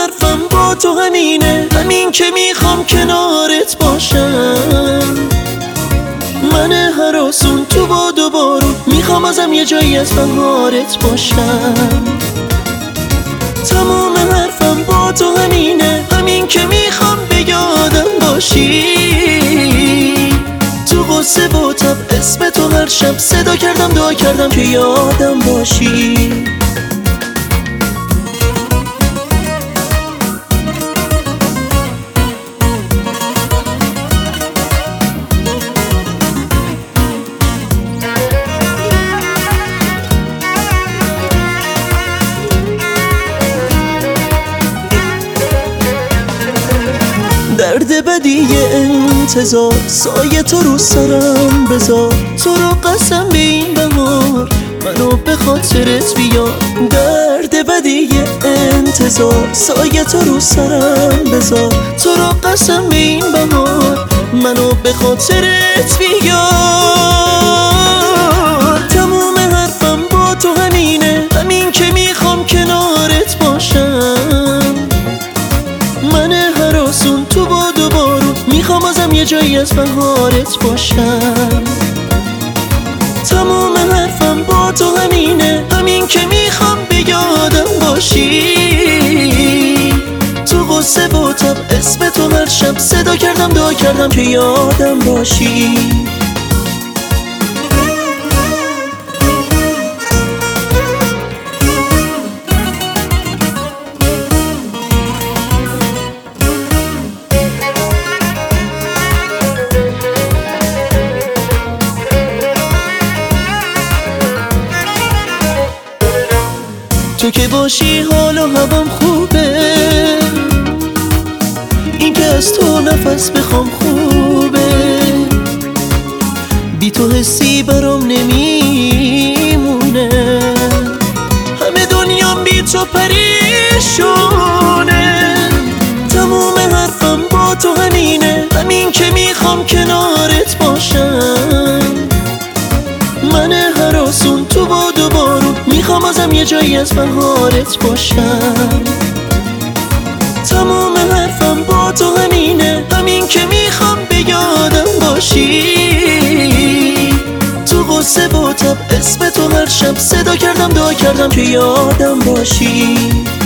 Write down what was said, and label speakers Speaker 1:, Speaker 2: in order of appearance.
Speaker 1: حرفم با تو همینه، همین که میخوام کنارت باشم. من هراسون تو باد و بارون میخوام ازم یه جایی از بهارت باشم. تمام حرفم با تو همینه، همین که میخوام به یادم باشی. تو غصه و تب اسم تو هر شب صدا کردم، دعا کردم که یادم باشی. درد بدی انتظار، سایه تو رو سرم بذار. تو رو قسم به این بهار منو به خاطرت بیار. درد بدی انتظار، سایه تو رو سرم بذار. تو رو قسم به این بهار منو به خاطرت بیار. تموم حرفم با تو همینه، همین که میخوام کنارت باشم. من هراسون تو باد و بارون میخوام ازم یه جایی از بهارت باشم. تمام حرفم با تو همینه، همین که میخوام به یادم باشی. تو غصه و تب اسم تو هر شب صدا کردم، دعا کردم که یادم باشی. تو که باشی حال و هوام خوبه، این که از تو نفس بخوام خوبه. بی تو حسی برام نمیمونه، همه دنیام بی تو پریشونه. تموم حرفم با تو همینه، همین که میخوام کنارت باشم. من هراسون تو باد و بارون میخوام ازم یه جایی از بهارت باشم. تمام حرفم با تو همینه، همین که میخوام به یادم باشی. تو غصه و تب اسم تو هر شب صدا کردم، دعا کردم که یادم باشی.